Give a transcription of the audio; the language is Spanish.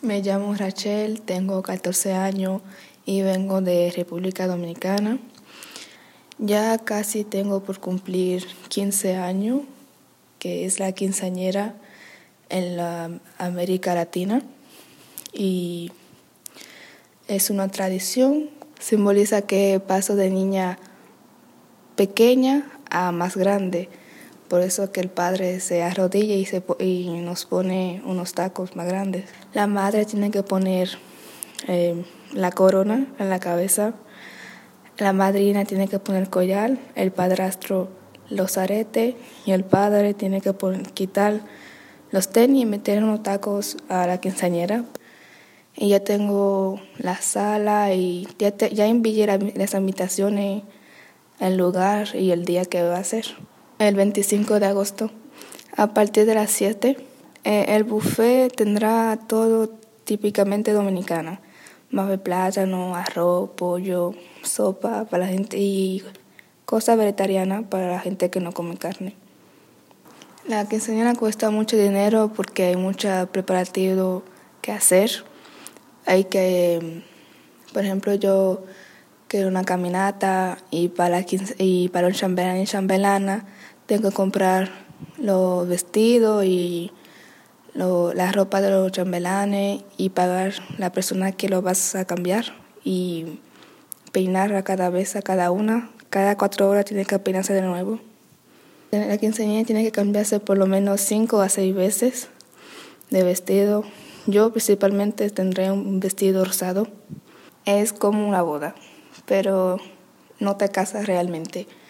Me llamo Rachel, tengo 14 años y vengo de República Dominicana. Ya casi tengo por cumplir 15 años, que es la quinceañera en la América Latina. Y es una tradición, simboliza que paso de niña pequeña a más grande. Por eso que el padre se arrodilla y nos pone unos tacos más grandes. La madre tiene que poner la corona en la cabeza. La madrina tiene que poner collar, el padrastro los aretes y el padre tiene que quitar los tenis y meter unos tacos a la quinceañera. Y ya tengo la sala y ya envié las invitaciones, el lugar y el día que va a ser. El 25 de agosto, a partir de las 7. El buffet tendrá todo típicamente dominicana. Va a haber plátano, arroz, pollo, sopa para la gente y cosas vegetarianas para la gente que no come carne. La quinceañera cuesta mucho dinero porque hay mucho preparativo que hacer. Hay que, por ejemplo, yo quiero una caminata y para un chambelán y chambelana tengo que comprar los vestidos y la ropa de los chambelanes y pagar la persona que lo vas a cambiar y peinar a cada una. Cada 4 horas tiene que peinarse de nuevo. La quinceañera tiene que cambiarse por lo menos 5 a 6 veces de vestido. Yo principalmente tendré un vestido rosado. Es como una boda, pero no te casas realmente.